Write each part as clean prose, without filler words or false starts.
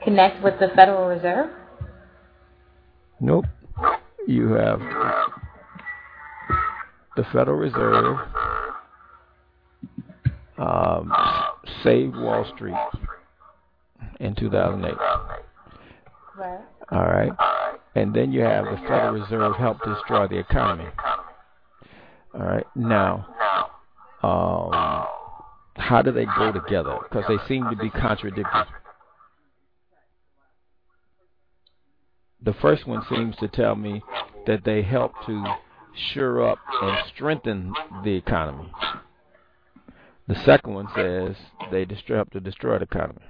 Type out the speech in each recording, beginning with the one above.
connect with the Federal Reserve? Nope. You have the Federal Reserve saved Wall Street in 2008. Right. All right. And then you have the Federal Reserve help destroy the economy. All right. Now, how do they go together? Because they seem to be contradictory. The first one seems to tell me that they help to shore up and strengthen the economy. The second one says they help to destroy the economy.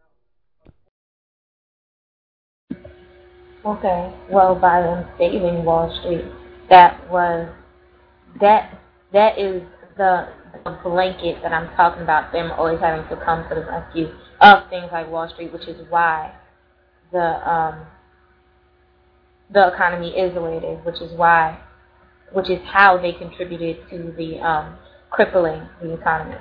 Okay. Well, by them saving Wall Street, that is the blanket that I'm talking about. Them always having to come to the rescue of things like Wall Street, which is why the economy is the way it is, which is how they contributed to the crippling the economy.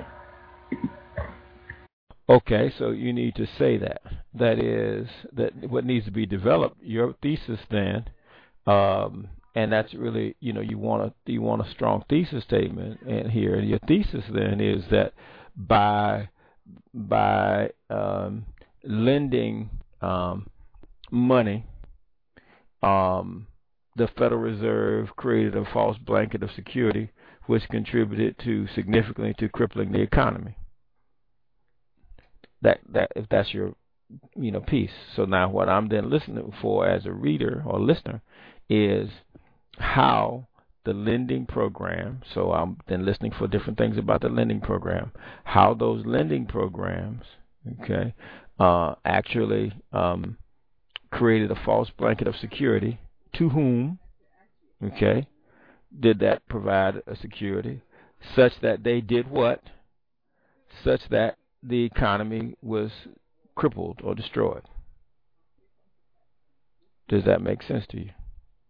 Okay, so you need to say that. That is that what needs to be developed. Your thesis then, and that's really you want a strong thesis statement in here. And your thesis then is that by lending money, the Federal Reserve created a false blanket of security, which contributed significantly to crippling the economy. That if that's your piece. So now what I'm then listening for as a reader or listener is how the lending program. So I'm then listening for different things about the lending program. How those lending programs, okay, actually created a false blanket of security. To whom? Okay, did that provide a security such that they did what? Such that the economy was crippled or destroyed. Does that make sense to you?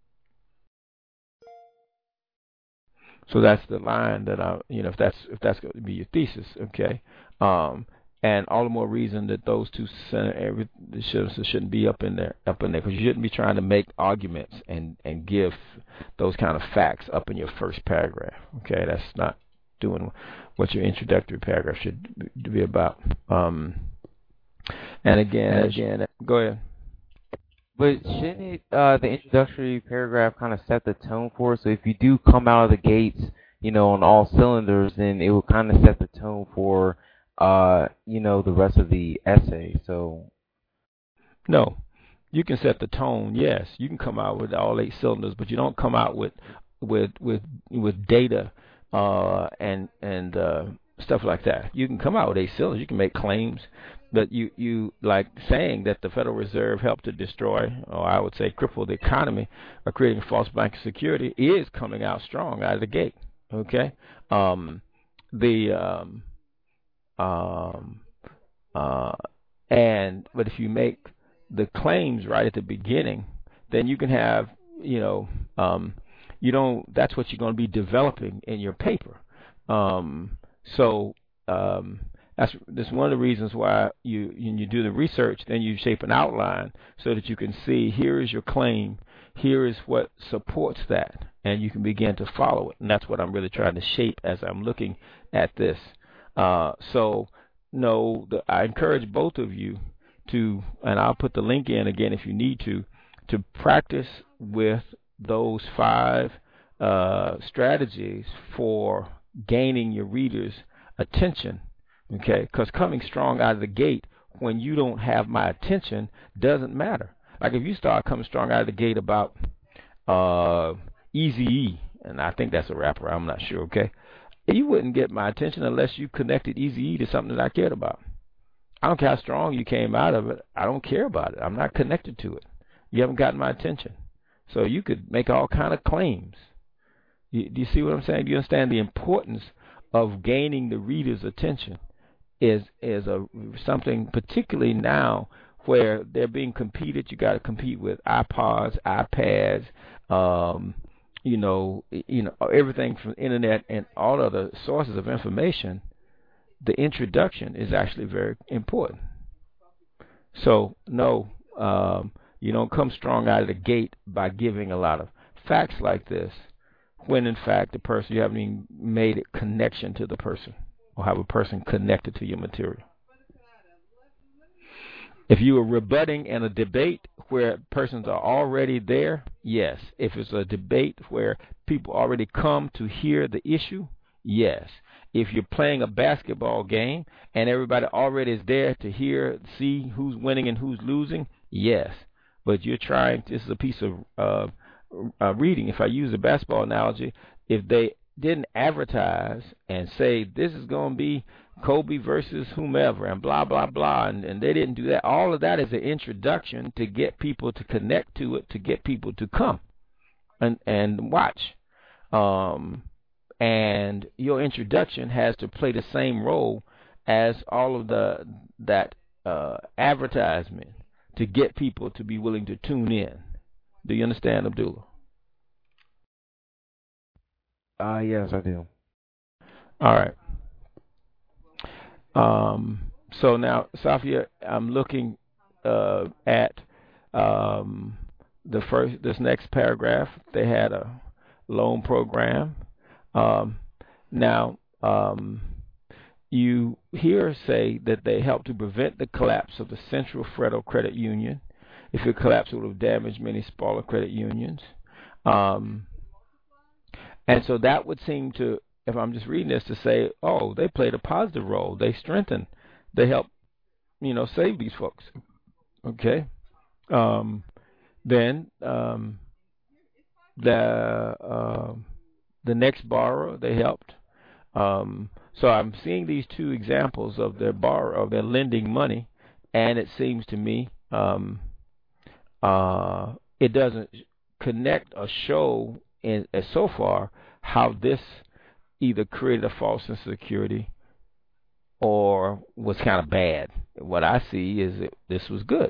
So that's the line that if that's going to be your thesis, okay. And all the more reason that those two shouldn't be up in there, because you shouldn't be trying to make arguments and give those kind of facts up in your first paragraph. Okay, that's not doing what your introductory paragraph should be about. And again, go ahead. But shouldn't the introductory paragraph kind of set the tone for it? So if you do come out of the gates, on all cylinders, then it will kind of set the tone for, the rest of the essay. So, no, you can set the tone. Yes, you can come out with all 8 cylinders, but you don't come out with data and stuff like that. You can come out with 8 cylinders. You can make claims. But you like saying that the Federal Reserve helped to destroy, or I would say cripple the economy, or creating false blanket security, is coming out strong out of the gate. Okay, and but if you make the claims right at the beginning, then you can have that's what you're going to be developing in your paper. That's one of the reasons why you do the research, then you shape an outline so that you can see, here is your claim, here is what supports that, and you can begin to follow it. And that's what I'm really trying to shape as I'm looking at this. I encourage both of you to, and I'll put the link in again if you need to practice with those 5 strategies for gaining your readers' attention. Okay, because coming strong out of the gate when you don't have my attention doesn't matter. Like if you start coming strong out of the gate about Eazy-E, and I think that's a rapper, I'm not sure, okay, you wouldn't get my attention unless you connected Eazy-E to something that I cared about. I don't care how strong you came out of it. I don't care about it. I'm not connected to it. You haven't gotten my attention. So you could make all kind of claims. Do you see what I'm saying? Do you understand the importance of gaining the reader's attention? Is something particularly now where they're being competed. You got to compete with iPods, iPads, everything from the internet and all other sources of information. The introduction is actually very important. So no, you don't come strong out of the gate by giving a lot of facts like this, when in fact the person, you haven't even made a connection to the person or have a person connected to your material. If you are rebutting in a debate where persons are already there, yes. If it's a debate where people already come to hear the issue, yes. If you're playing a basketball game and everybody already is there to hear, see who's winning and who's losing, yes. But you're trying, this is a piece of reading. If I use a basketball analogy, if they didn't advertise and say this is going to be Kobe versus whomever and blah, blah, blah, and they didn't do that, all of that is an introduction to get people to connect to it, to get people to come and watch. And your introduction has to play the same role as all of that advertisement to get people to be willing to tune in. Do you understand, Abdullah? Yes, I do. All right. So now, Safia, I'm looking at this next paragraph. They had a loan program. Now, you here say that they helped to prevent the collapse of the Central Federal Credit Union. If it collapsed, it would have damaged many smaller credit unions. And so that would seem to, if I'm just reading this, to say, oh, they played a positive role. They strengthened. They helped, save these folks. Okay. Then the next borrower, they helped. So I'm seeing these two examples of their their lending money, and it seems to me it doesn't connect or show so far how this either created a false sense of security or was kind of bad. What I see is that this was good.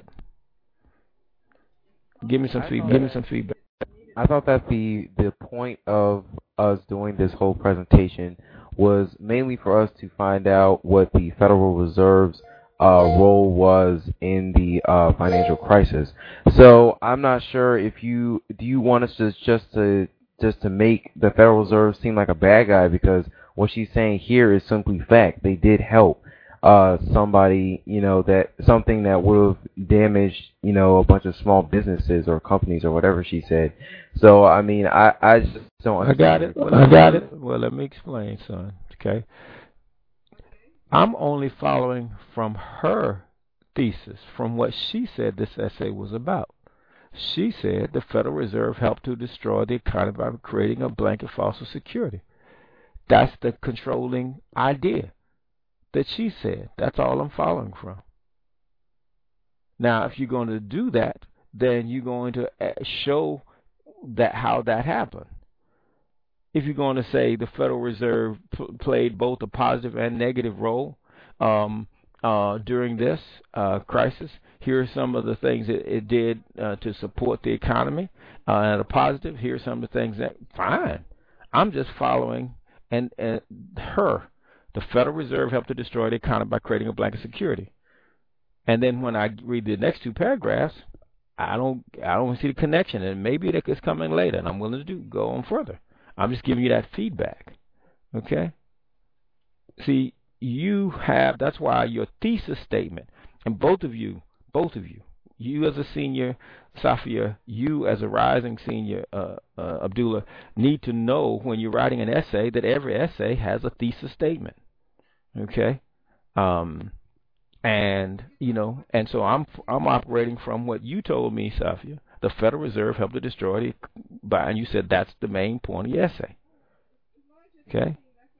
Give me some feedback. I thought that the point of us doing this whole presentation was mainly for us to find out what the Federal Reserve's role was in the financial crisis. So I'm not sure if do you want us just to make the Federal Reserve seem like a bad guy, because what she's saying here is simply fact. They did help somebody, that something that would have damaged, a bunch of small businesses or companies or whatever she said. So, I mean, I just don't understand. I got it. Well, let me explain, son. Okay. I'm only following from her thesis, from what she said this essay was about. She said the Federal Reserve helped to destroy the economy by creating a blanket false security. That's the controlling idea that she said. That's all I'm following from. Now, if you're going to do that, then you're going to show that how that happened. If you're going to say the Federal Reserve played both a positive and negative role during this crisis, here are some of the things that it did to support the economy, and a positive. Here are some of the things that, fine. I'm just following and her. The Federal Reserve helped to destroy the economy by creating a blanket security. And then when I read the next two paragraphs, I don't see the connection, and maybe it's coming later, and I'm willing to go on further. I'm just giving you that feedback. Okay? See, that's why your thesis statement, and both of you, you as a senior, Safia, you as a rising senior, Abdullah, need to know when you're writing an essay that every essay has a thesis statement. Okay? And so I'm operating from what you told me, Safia. The Federal Reserve helped to destroy and you said that's the main point of the essay. Okay?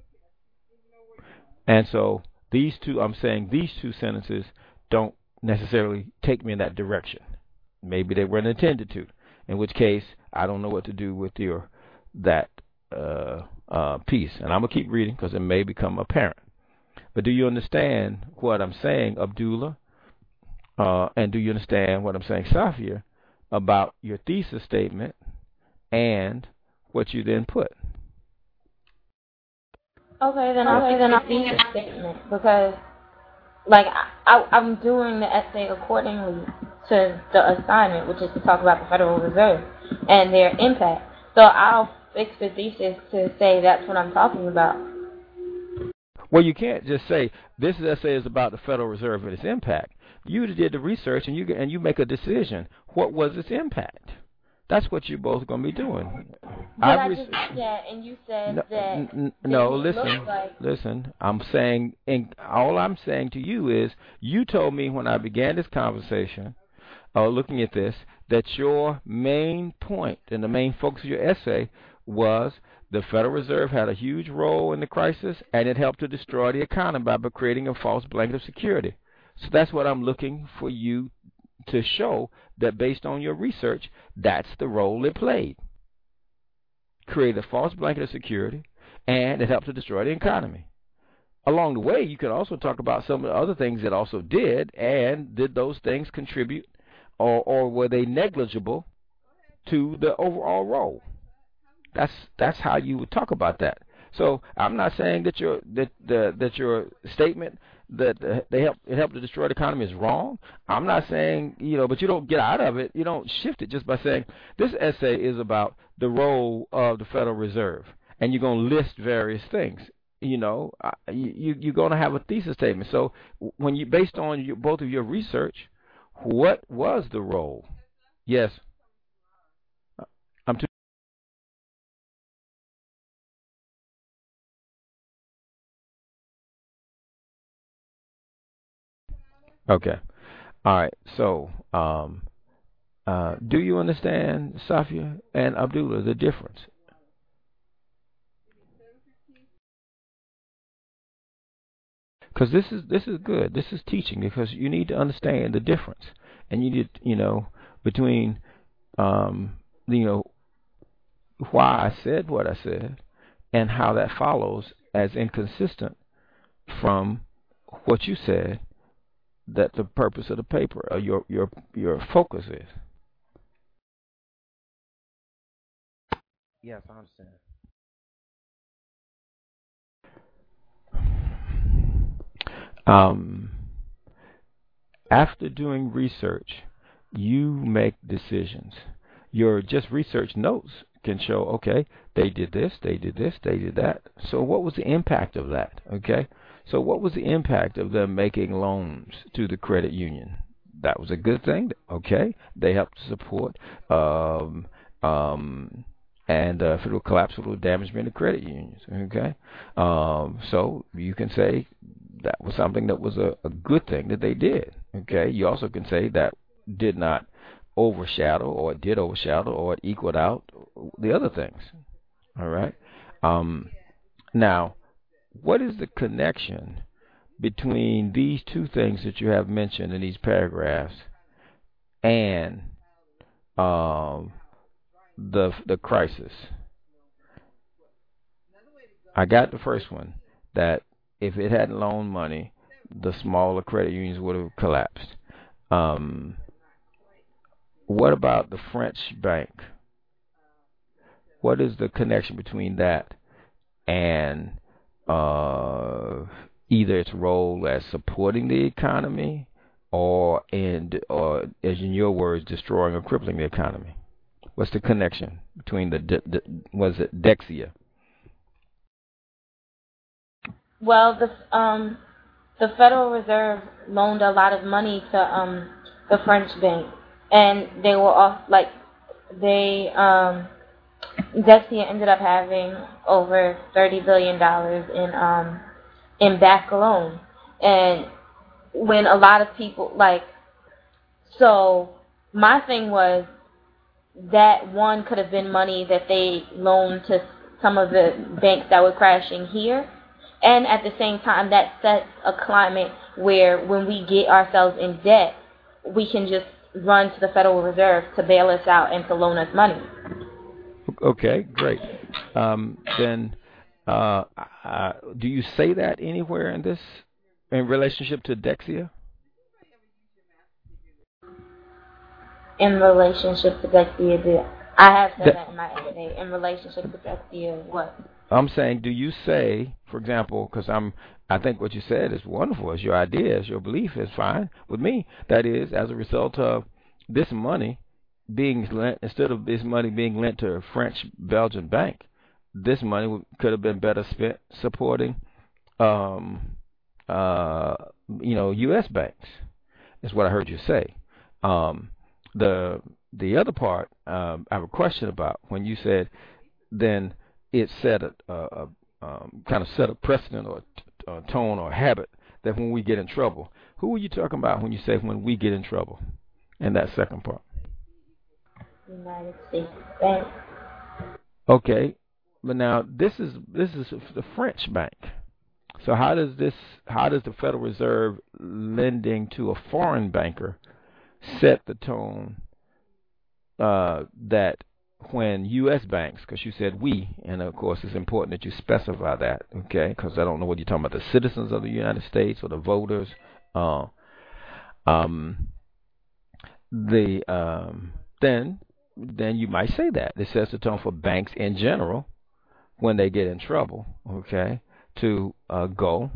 And so I'm saying these two sentences don't necessarily take me in that direction. Maybe they weren't intended to, in which case I don't know what to do with that piece. And I'm going to keep reading because it may become apparent. But do you understand what I'm saying, Abdullah? And do you understand what I'm saying, Safia, about your thesis statement and what you then put? Okay, then I'll thesis statement, because like I'm doing the essay accordingly to the assignment, which is to talk about the Federal Reserve and their impact. So I'll fix the thesis to say that's what I'm talking about. Well, you can't just say this essay is about the Federal Reserve and its impact. You did the research, and you make a decision. What was its impact? That's what you're both going to be doing. But I just did that, and you said listen. I'm saying, all I'm saying to you is, you told me when I began this conversation, looking at this, that your main point and the main focus of your essay was the Federal Reserve had a huge role in the crisis, and it helped to destroy the economy by creating a false blanket of security. So that's what I'm looking for you to show, that based on your research, that's the role it played. Create a false blanket of security, and it helped to destroy the economy. Along the way, you can also talk about some of the other things it also did, and did those things contribute, or were they negligible to the overall role? That's how you would talk about that. So I'm not saying that your statement that it helped to destroy the economy is wrong. I'm not saying, but you don't get out of it. You don't shift it just by saying this essay is about the role of the Federal Reserve, and you're going to list various things. You're going to have a thesis statement. So when you, based on both of your research, what was the role? Yes. Okay. All right. So, do you understand, Safia and Abdullah, the difference? Because this is good. This is teaching, because you need to understand the difference, and you need, between, why I said what I said, and how that follows as inconsistent from what you said, that the purpose of the paper, or your focus is. Yes, I understand. After doing research, you make decisions. Your just research notes can show, okay, they did this, they did this, they did that. So what was the impact of that? Okay, so what was the impact of them making loans to the credit union? That was a good thing. Okay, they helped support, and if it will collapse, it will damage many credit unions. Okay, so you can say that was something that was a good thing that they did. Okay, you also can say that did not overshadow, or it did overshadow, or it equaled out the other things. All right. Now, what is the connection between these two things that you have mentioned in these paragraphs and the crisis? I got the first one, that if it hadn't loaned money, the smaller credit unions would have collapsed. What about the French bank? What is the connection between that and either its role as supporting the economy, or as in your words, destroying or crippling the economy? What's the connection between was it Dexia? Well, the Federal Reserve loaned a lot of money to the French bank, and they were off Dexia ended up having over $30 billion in back loans. And when a lot of people so my thing was that one could have been money that they loaned to some of the banks that were crashing here, and at the same time that sets a climate where when we get ourselves in debt, we can just run to the Federal Reserve to bail us out and to loan us money. Okay, great. Then do you say that anywhere in this, in relationship to Dexia? In relationship to Dexia, I have said that in my essay. In relationship to Dexia, what? I'm saying, do you say, for example, because I think what you said is wonderful. It's your idea, it's your belief, is fine with me. That is, as a result of this money being lent, instead of this money being lent to a French Belgian bank, this money could have been better spent supporting, um, uh, U.S. banks. Is what I heard you say. Um, the other part, I have a question about when you said then it set a kind of set a precedent or a tone or habit that when we get in trouble. Who are you talking about when you say when we get in trouble? In that second part. United States Bank. Okay, but now this is the French bank. So how does the Federal Reserve lending to a foreign banker set the tone that when U.S. banks, because you said we, and of course it's important that you specify that, okay, because I don't know what you're talking about, the citizens of the United States or the voters, then you might say that. It sets the tone for banks in general when they get in trouble, okay, to go.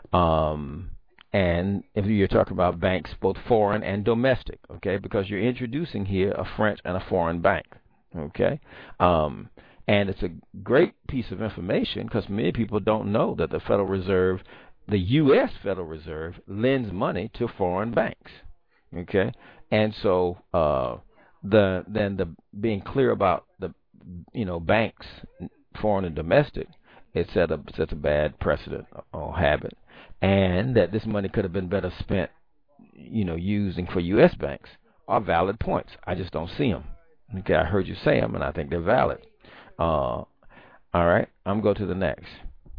And if you're talking about banks, both foreign and domestic, okay, because you're introducing here a French and a foreign bank, okay. And it's a great piece of information because many people don't know that the Federal Reserve, the U.S. Federal Reserve, lends money to foreign banks, okay. And so the being clear about the banks, foreign and domestic, it sets a bad precedent or habit, and that this money could have been better spent, using for U.S. banks are valid points. I just don't see them. Okay, I heard you say them, and I think they're valid. All right, I'm going to go to the next.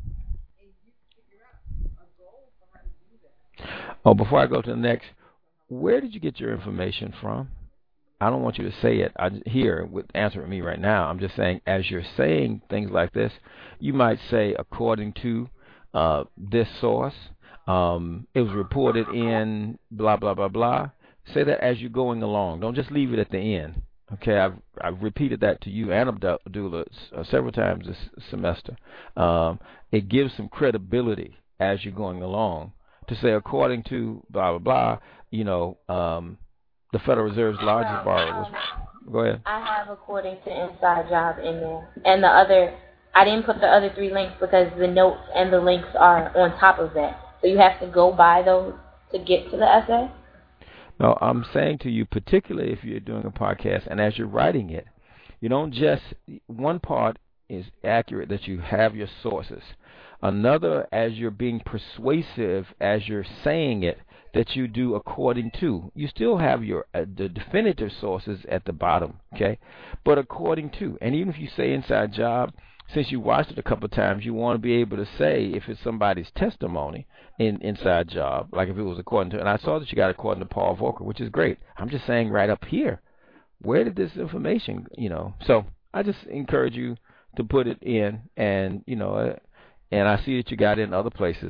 Oh, before I go to the next, where did you get your information from? I don't want you to say it here with answering me right now. I'm just saying, as you're saying things like this, you might say, according to this source, it was reported in blah, blah, blah, blah. Say that as you're going along. Don't just leave it at the end. Okay, I've repeated that to you and Abdullah several times this semester. It gives some credibility as you're going along to say, according to blah, blah, blah, the Federal Reserve's largest borrower was. Go ahead. I have according to Inside Job in there. And I didn't put the other 3 links because the notes and the links are on top of that. So you have to go by those to get to the essay? No, I'm saying to you, particularly if you're doing a podcast and as you're writing it, you don't just, one part is accurate that you have your sources. Another, as you're being persuasive, as you're saying it, that you do according to. You still have your the definitive sources at the bottom, okay? But according to. And even if you say Inside Job, since you watched it a couple of times, you want to be able to say if it's somebody's testimony in Inside Job, like if it was according to. And I saw that you got according to Paul Volcker, which is great. I'm just saying right up here, where did this information, So I just encourage you to put it in, and and I see that you got it in other places.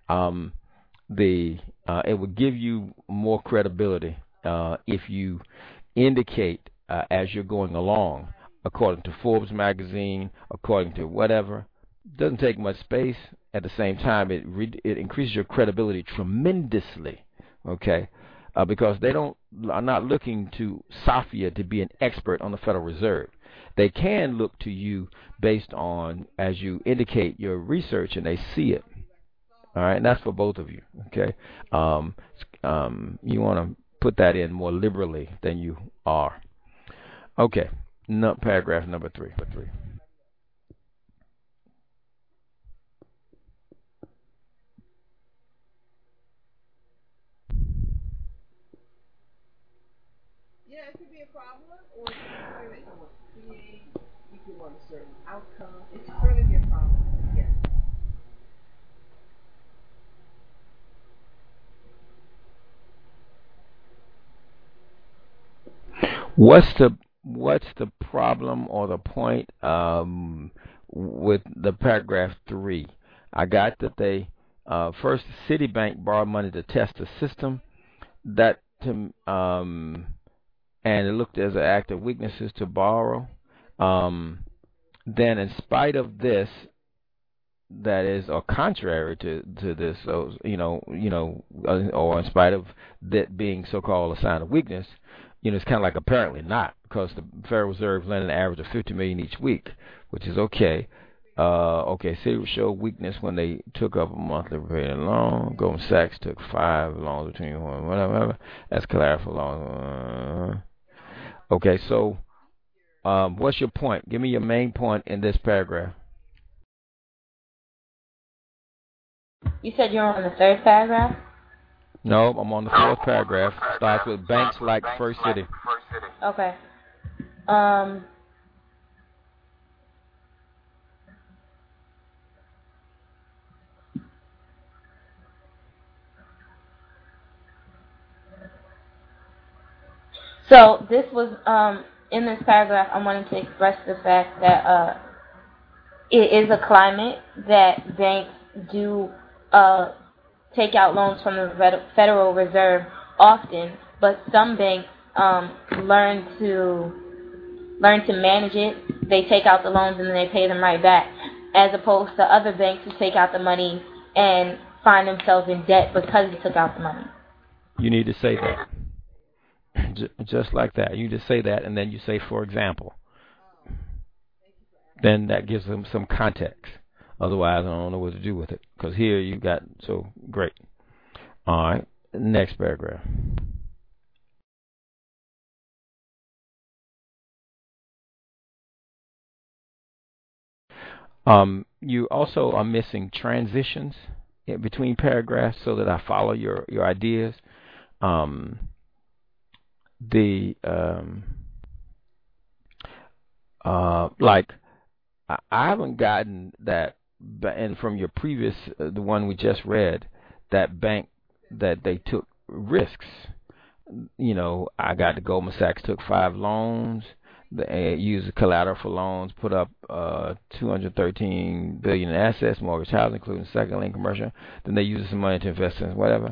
It would give you more credibility if you indicate as you're going along, according to Forbes magazine, according to whatever. It doesn't take much space. At the same time, it increases your credibility tremendously. Okay, because they are not looking to Safia to be an expert on the Federal Reserve. They can look to you based on, as you indicate your research, and they see it. All right, and that's for both of you. Okay, you want to put that in more liberally than you are. Okay, paragraph number 3. Yeah, it could be a problem, or it could be something that you want to create. You could want a certain outcome. It could certainly be a problem. Yes. What's the problem or the point with the paragraph 3? I got that they first Citibank borrowed money to test the system. That and it looked as an act of weaknesses to borrow. Then, in spite of this, that is or contrary to this, so or in spite of that being so-called a sign of weakness, it's kind of like apparently not, because the Federal Reserve lending an average of $50 million each week, which is okay. Citi showed weakness when they took up a monthly repayment loan. Goldman Sachs took 5 loans between whatever. That's collateral loan. Okay, so what's your point? Give me your main point in this paragraph. You said you're on the third paragraph? No, I'm on the fourth paragraph. Starts with banks like First City. Okay. So this was in this paragraph, I wanted to express the fact that it is a climate that banks do take out loans from the Federal Reserve often, but some banks learn to manage it. They take out the loans and then they pay them right back, as opposed to other banks who take out the money and find themselves in debt because they took out the money. You need to say that. Just like that. You just say that, and then you say, for example. Then that gives them some context. Otherwise, I don't know what to do with it. Because here you got, so great. All right, next paragraph. You also are missing transitions in between paragraphs so that I follow your ideas. Like, I haven't gotten that, and from your previous, the one we just read, that bank that they took risks. I got the Goldman Sachs took 5 loans. They used collateral for loans, put up $213 billion in assets, mortgage, housing, including second lien commercial. Then they used some money to invest in whatever.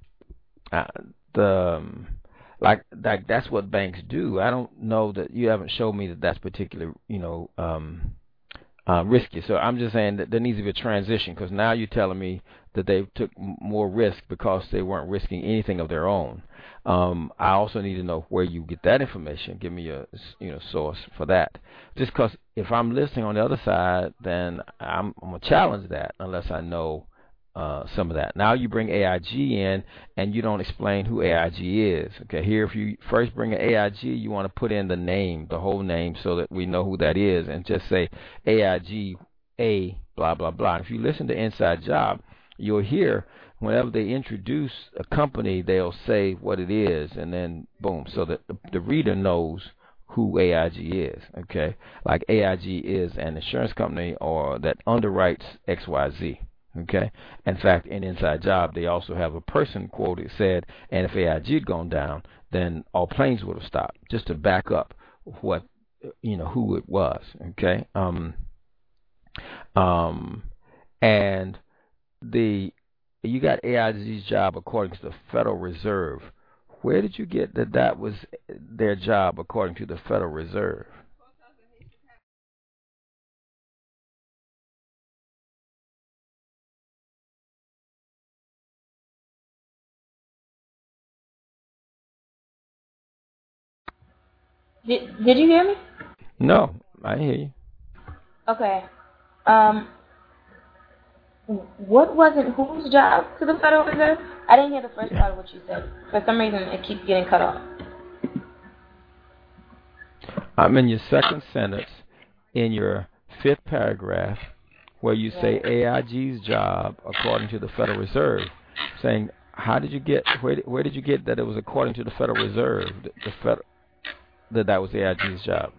That's what banks do. I don't know that you haven't shown me that that's particularly risky. So I'm just saying that there needs to be a transition, because now you're telling me that they took more risk because they weren't risking anything of their own. I also need to know where you get that information. Give me a source for that. Just because if I'm listening on the other side, then I'm gonna challenge that unless I know some of that. Now you bring AIG in, and you don't explain who AIG is. Okay, here if you first bring an AIG, you want to put in the name, the whole name, so that we know who that is, and just say AIG A blah blah blah. If you listen to Inside Job, you'll hear whenever they introduce a company, they'll say what it is, and then boom, so that the reader knows who AIG is. Okay, like AIG is an insurance company or that underwrites XYZ. Okay. In fact, in Inside Job, they also have a person quoted said, and if AIG had gone down, then all planes would have stopped, just to back up what who it was. Okay. And you got AIG's job according to the Federal Reserve. Where did you get that was their job according to the Federal Reserve? Did you hear me? No, I hear you. Okay. What wasn't whose job to the Federal Reserve? I didn't hear the first part of what you said. For some reason, it keeps getting cut off. I'm in your second sentence in your 5th paragraph where you say AIG's job according to the Federal Reserve, saying how did you get where did you get that it was according to the Federal Reserve that was AIG's job?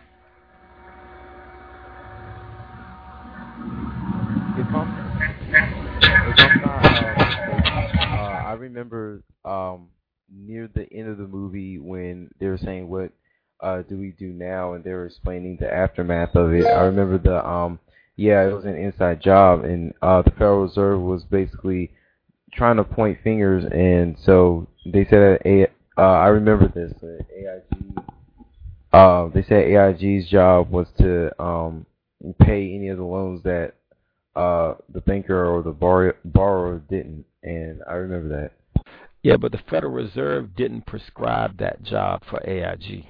I remember near the end of the movie when they were saying what do we do now, and they were explaining the aftermath of it. I remember it was an inside job, and the Federal Reserve was basically trying to point fingers, and so they said I remember this they said AIG's job was to pay any of the loans that the banker or the borrower didn't, and I remember that. Yeah, but the Federal Reserve didn't prescribe that job for AIG.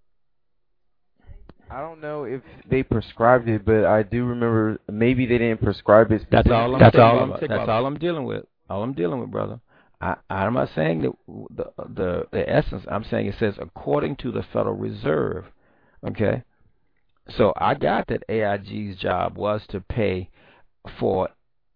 I don't know if they prescribed it, but I do remember maybe they didn't prescribe it. That's all I'm dealing with. All I'm dealing with, brother. I'm not saying that the essence. I'm saying it says according to the Federal Reserve. Okay. So I got that AIG's job was to pay for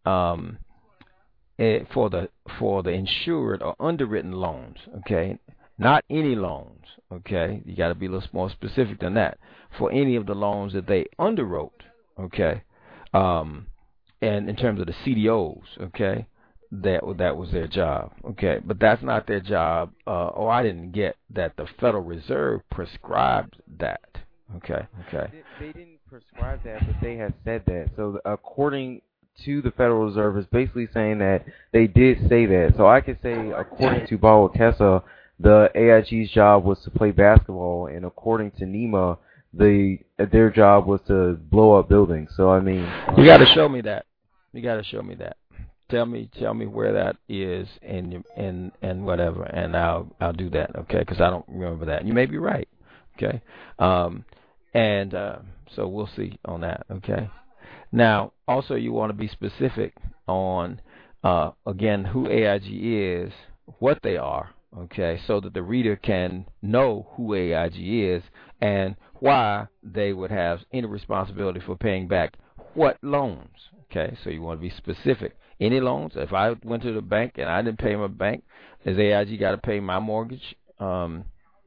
for the insured or underwritten loans. Okay. Not any loans. Okay. You got to be a little more specific than that. For any of the loans that they underwrote. Okay. And in terms of the CDOs. Okay. That was their job, okay, but that's not their job. I didn't get that the Federal Reserve prescribed that, okay. They didn't prescribe that, but they had said that. So according to the Federal Reserve, it's basically saying that they did say that. So I could say, according to Bawa Kessa, the AIG's job was to play basketball, and according to NEMA, their job was to blow up buildings. So I mean, you got to show me that. Tell me where that is and whatever, and I'll do that, okay? Because I don't remember that. You may be right, okay? So we'll see on that, okay? Now, also you want to be specific on again who AIG is, what they are, okay? So that the reader can know who AIG is and why they would have any responsibility for paying back what loans, okay? So you want to be specific. Any loans? If I went to the bank and I didn't pay my bank, does AIG got to pay my mortgage? And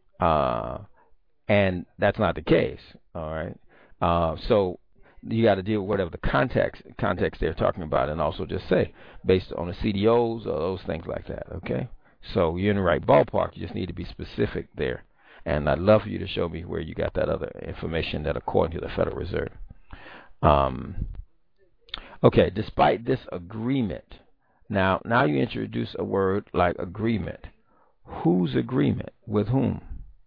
that's not the case. All right. So you got to deal with whatever the context they're talking about, and also just say based on the CDOs or those things like that. Okay. So you're in the right ballpark. You just need to be specific there. And I'd love for you to show me where you got that other information that according to the Federal Reserve. Okay, despite this agreement, now you introduce a word like agreement. Whose agreement? With whom?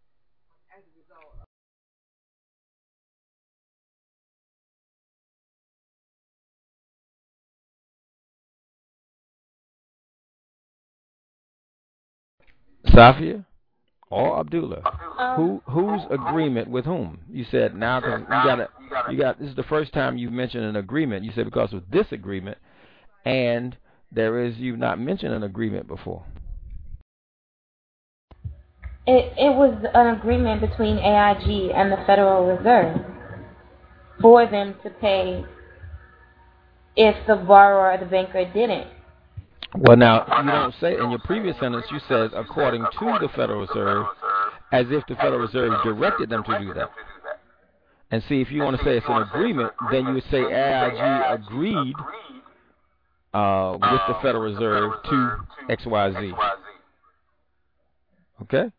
Safia or Abdullah? Whose agreement with whom? You said now because you got. This is the first time you've mentioned an agreement. You said because of this agreement, and you've not mentioned an agreement before. It was an agreement between AIG and the Federal Reserve for them to pay if the borrower or the banker didn't. Well, now, you don't say, in your previous sentence, you said, according to the Federal Reserve, as if the Federal Reserve directed them to do that. And see, if you want to say it's an agreement, then you would say AIG agreed with the Federal Reserve to XYZ. Okay?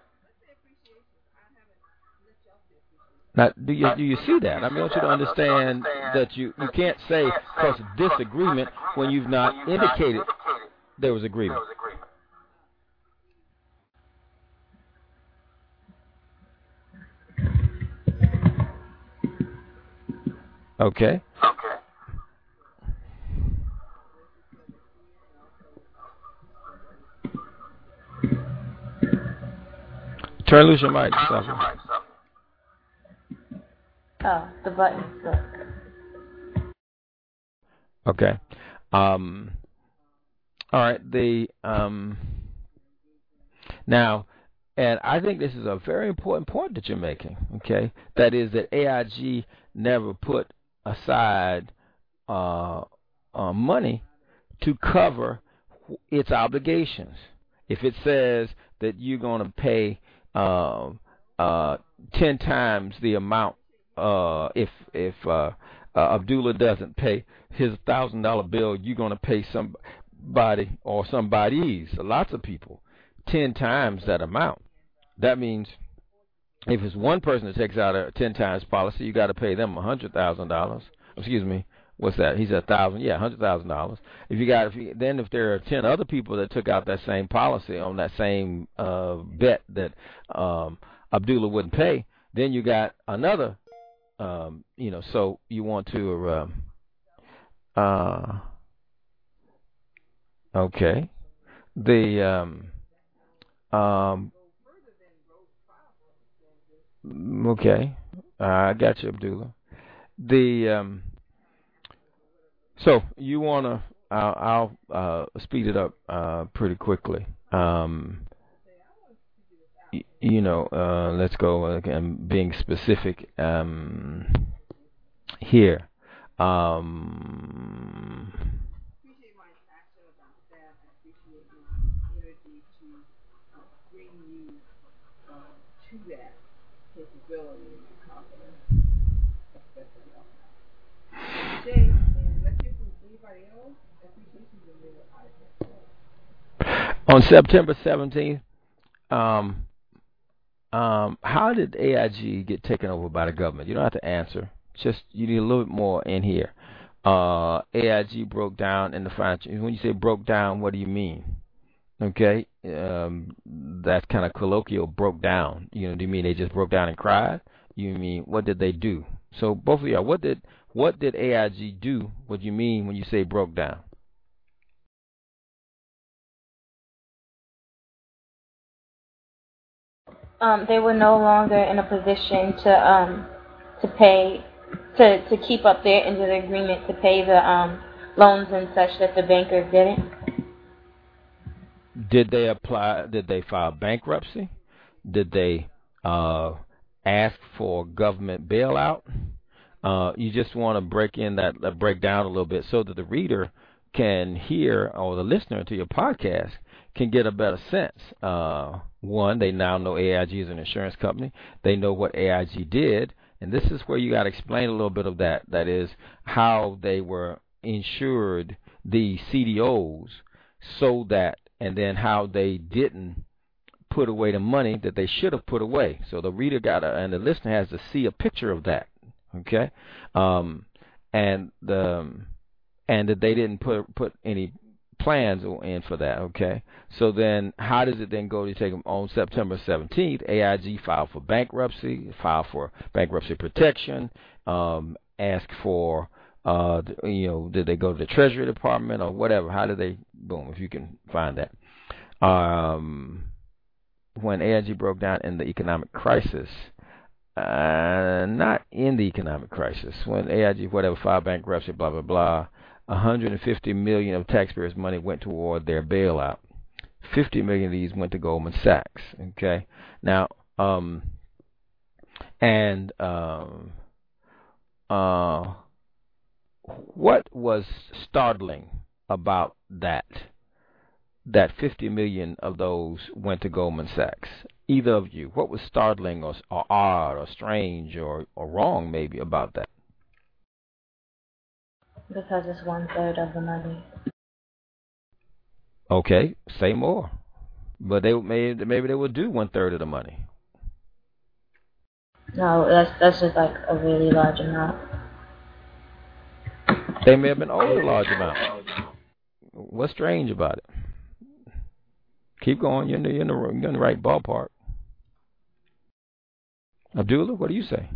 Now, do you see that? I want you to understand that you can't say because of disagreement when you've not indicated there was agreement. Okay. Turn loose your mic, Safia. Oh, the button's stuck. Okay. All right. Now, and I think this is a very important point that you're making. Okay, that is that AIG never put aside money to cover its obligations. If it says that you're going to pay 10 times the amount. If Abdullah doesn't pay his $1,000 bill, you're going to pay somebody or somebody's, lots of people, 10 times that amount. That means if it's one person that takes out a 10 times policy, you got to pay them $100,000. Excuse me, what's that? He's at $1,000, yeah, $100,000. If there are 10 other people that took out that same policy on that same bet that Abdullah wouldn't pay, then you got another. So you want to Okay. The um okay. I got you, Abdullah. The so you wanna I'll speed it up pretty quickly. Let's go again, being specific here. Um, Appreciate my passion about that. I appreciate your energy to bring you to that capability and confidence. That's enough. Jay, and let's hear from anybody else. Appreciation and then I on September 17th, how did AIG get taken over by the government? You don't have to answer. Just you need a little bit more in here. AIG broke down in the financial. When you say broke down, what do you mean? Okay, that's kind of colloquial. Broke down. Do you mean they just broke down and cried? You mean what did they do? So both of y'all, what did AIG do? What do you mean when you say broke down? They were no longer in a position to pay to keep up their end of the agreement to pay the loans and such that the bankers didn't. Did they apply? Did they file bankruptcy? Did they ask for government bailout? You just want to break down a little bit so that the reader can hear, or the listener to your podcast can get a better sense. One, they now know AIG is an insurance company. They know what AIG did, and this is where you got to explain a little bit of that. That is how they were insured the CDOs, so that, and then how they didn't put away the money that they should have put away. So the reader and the listener has to see a picture of that. Okay, and that they didn't put any plans in for that. Okay, so then how does it then go to take them on September 17th? AIG filed for bankruptcy, protection, asked for did they go to the Treasury Department or whatever? How did they? Boom, if you can find that. When AIG broke down in the economic crisis. Not in the economic crisis. When AIG, filed bankruptcy, blah, blah, blah, $150 million of taxpayers' money went toward their bailout. $50 million of these went to Goldman Sachs. Okay? Now, what was startling about that $50 million of those went to Goldman Sachs? Either of you, what was startling or odd or strange or wrong maybe about that? Because it's 1/3 of the money. Okay, say more. But maybe they would do 1/3 of the money. No, that's just like a really large amount. They may have been owed a large amount. What's strange about it? Keep going. You're in the right ballpark. Abdullah, what do you say?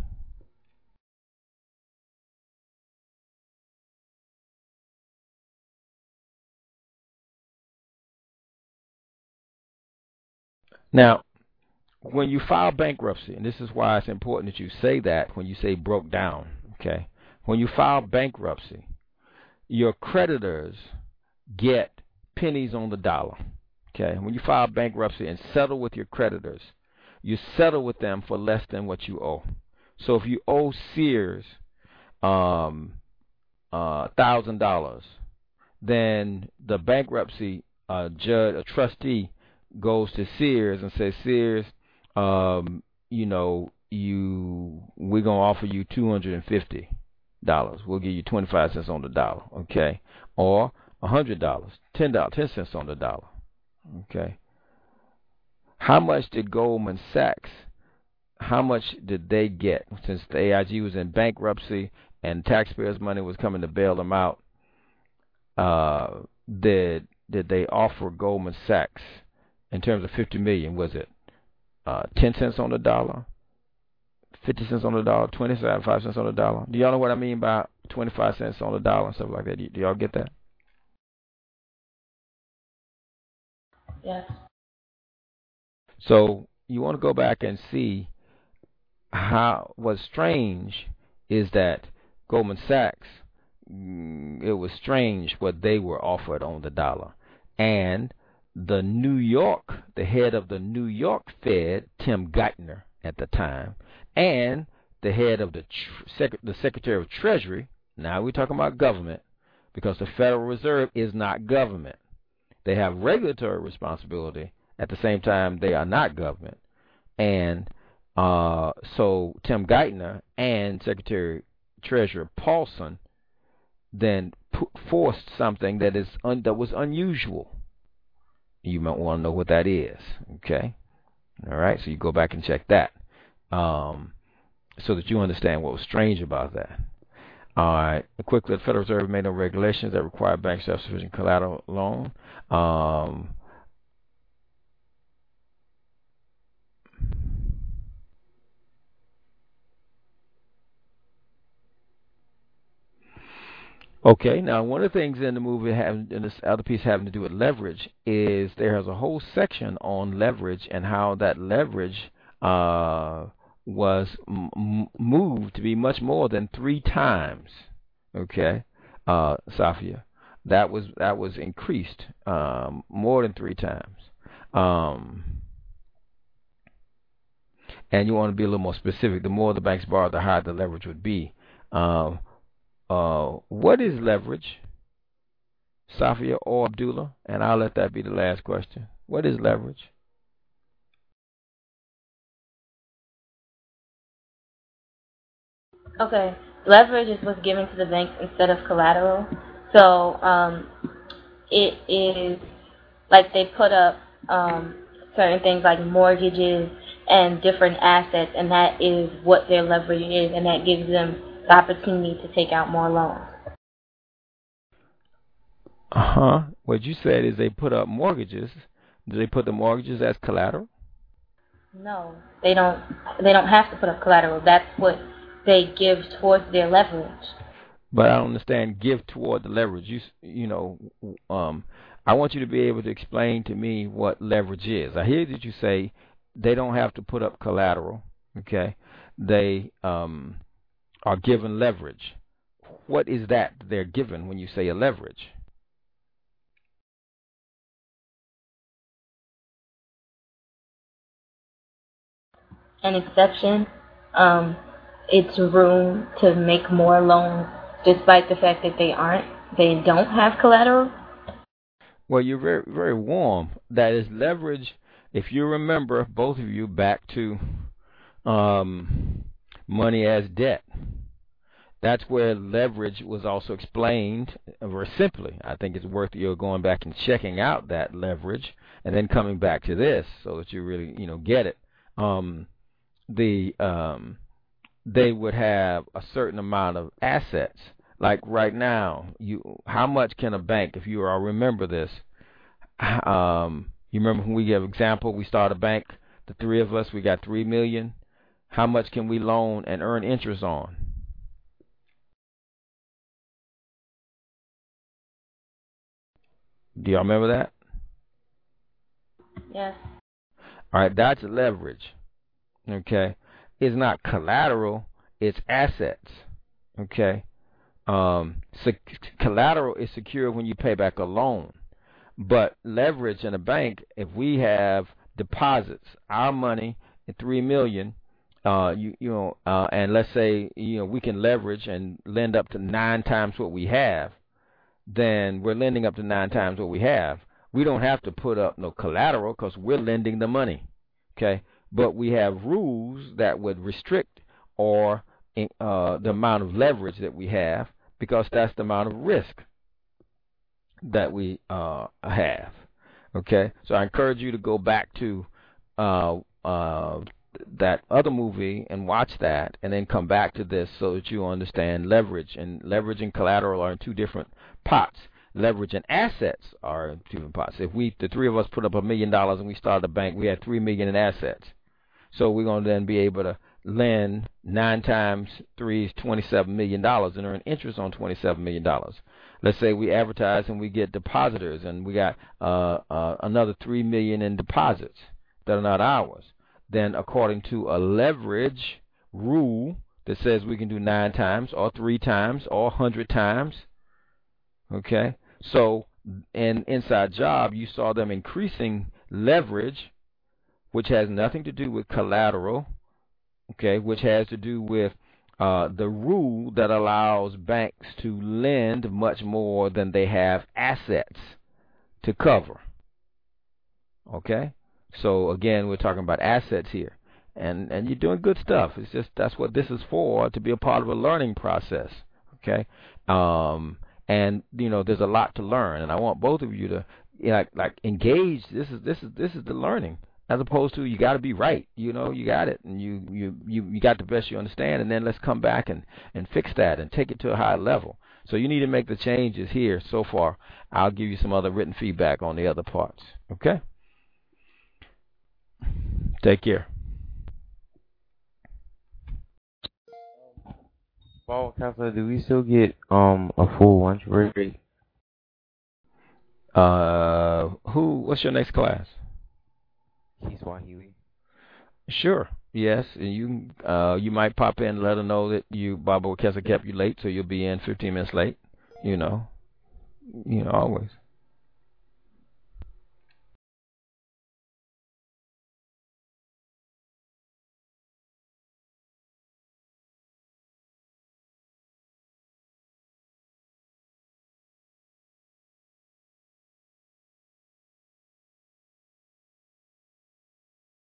Now, when you file bankruptcy, and this is why it's important that you say that when you say broke down, okay? When you file bankruptcy, your creditors get pennies on the dollar, okay? When you file bankruptcy and settle with your creditors, you settle with them for less than what you owe. So if you owe Sears $1,000, then the bankruptcy judge, a trustee, goes to Sears and says, Sears, we're gonna offer you $250. We'll give you 25 cents on the dollar, okay? Or $100, $10, 10 cents on the dollar, okay? How much did Goldman Sachs? How much did they get since the AIG was in bankruptcy and taxpayers' money was coming to bail them out? Did they offer Goldman Sachs in terms of $50 million? Was it 10 cents on the dollar, 50 cents on the dollar, 25 cents on the dollar. Do y'all know what I mean by 25 cents on the dollar and stuff like that? Do y'all get that? Yes. So you want to go back and see what's strange is that Goldman Sachs, it was strange what they were offered on the dollar. And the head of the New York Fed, Tim Geithner at the time, and the head of the Secretary of Treasury, now we're talking about government, because the Federal Reserve is not government. They have regulatory responsibility. At the same time, they are not government. And so Tim Geithner and Secretary Treasurer Paulson then forced something that was unusual. You might want to know what that is. Okay? All right, so you go back and check that so that you understand what was strange about that. All right, quickly, the Federal Reserve made no regulations that require banks self-sufficient collateral loan. Okay, now one of the things in the movie, in this other piece having to do with leverage, is there has a whole section on leverage and how that leverage was moved to be much more than 3 times. Okay, Safia, that was increased more than 3 times. And you want to be a little more specific. The more the banks borrow, the higher the leverage would be. What is leverage, Safia or Abdullah? And I'll let that be the last question. What is leverage? Okay. Leverage is what's given to the bank instead of collateral. So it is like they put up certain things like mortgages and different assets, and that is what their leverage is, and that gives them the opportunity to take out more loans. What you said is they put up mortgages. Do they put the mortgages as collateral? No, they don't. They don't have to put up collateral. That's what they give towards their leverage. But I don't understand. Give toward the leverage. I want you to be able to explain to me what leverage is. I hear that you say they don't have to put up collateral. Okay, they are given leverage. What is that they're given when you say a leverage? An exception. It's room to make more loans despite the fact that they don't have collateral. Well, you're very, very warm. That is leverage. If you remember, both of you, back to money as debt. That's where leverage was also explained very simply. I think it's worth you going back and checking out that leverage and then coming back to this so that you really, get it. They would have a certain amount of assets. Like right now, how much can a bank, if you all remember this, you remember when we give example, we start a bank, the 3 of us, we got $3 million. How much can we loan and earn interest on? Do y'all remember that? Yes. All right, that's leverage. Okay, it's not collateral; it's assets. Okay, collateral is secure when you pay back a loan, but leverage in a bank, if we have deposits, our money, $3 million, and let's say we can leverage and lend up to 9 times what we have. Then we're lending up to 9 times what we have. We don't have to put up no collateral because we're lending the money, okay? But we have rules that would restrict or the amount of leverage that we have because that's the amount of risk that we have, okay? So I encourage you to go back to that other movie and watch that and then come back to this so that you understand leverage. And leverage and collateral are in 2 different pots. Leverage and assets are in 2 different pots. If the 3 of us put up $1 million and we started a bank, we had $3 million in assets. So we're going to then be able to lend 9 times 3 is $27 million and earn interest on $27 million. Let's say we advertise and we get depositors and we got another $3 million in deposits that are not ours. Then according to a leverage rule that says we can do 9 times or 3 times or 100 times, okay? So in Inside Job, you saw them increasing leverage, which has nothing to do with collateral, okay, which has to do with the rule that allows banks to lend much more than they have assets to cover, okay? So again, we're talking about assets here, and you're doing good stuff. It's just that's what this is for, to be a part of a learning process, okay? And there's a lot to learn, and I want both of you to like engage. This is the learning, as opposed to you got to be right. You got it, and you got the best you understand, and then let's come back and fix that and take it to a higher level. So you need to make the changes here. So far, I'll give you some other written feedback on the other parts. Okay. Take care. Paul, Counselor, do we still get a full lunch break? What's your next class? Kiswahili. Sure. Yes, and you might pop in and let her know that Baba Wekesa kept you late, so you'll be in 15 minutes late. Always.